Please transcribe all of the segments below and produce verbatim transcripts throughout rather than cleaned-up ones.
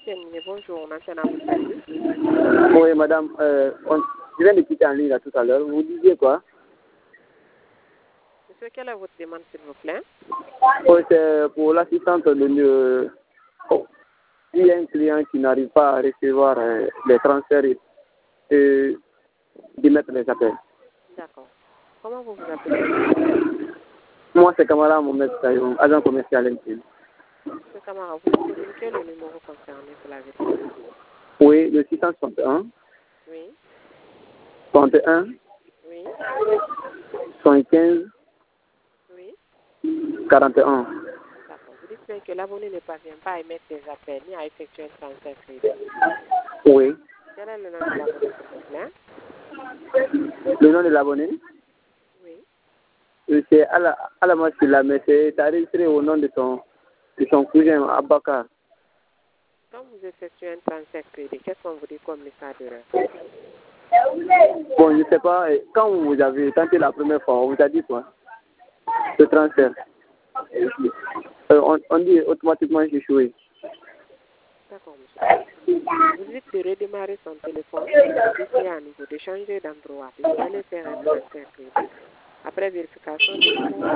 Bonjour, on a un service. Oui, madame, euh, on, je viens de quitter en ligne là, tout à l'heure. Vous disiez quoi? Monsieur, quelle est votre demande, s'il vous plaît? Oui, c'est pour l'assistante de mieux. Oh, il y a un client qui n'arrive pas à recevoir euh, les transferts et, et de mettre les appels. D'accord. Comment vous vous appelez? Moi, c'est Kamara Mohamed Sayon, agent commercial M T N. Monsieur Camara, vous me communiquez le numéro concerné pour la vérité? Oui, le six cent soixante et un, Oui. soixante et un, Oui. soixante-quinze, Oui. quarante et un. D'accord. Vous dites bien que l'abonné ne parvient pas à émettre des appels ni à effectuer un transfert crédit. Oui. Quel est le nom de l'abonné, s'il vous plaît? Le nom de l'abonné? Oui. Euh, C'est Alama Silla, mais c'est enregistré au nom de son, de son cousin Abakar. Quand vous effectuez un transfert crédit, qu'est-ce qu'on vous dit comme message d'erreur? Bon, je ne sais pas, euh, quand vous avez tenté la première fois, on vous a dit quoi? Le transfert. Euh, on, on dit automatiquement échoué. D'accord, monsieur. Vous dites de redémarrer son téléphone, d'essayer à nouveau, de changer d'endroit, de aller faire un transfert crédit. Après vérification des fonds,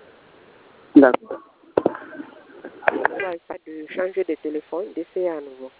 D'accord. vous n'avez pas de changer de téléphone, d'essayer à nouveau.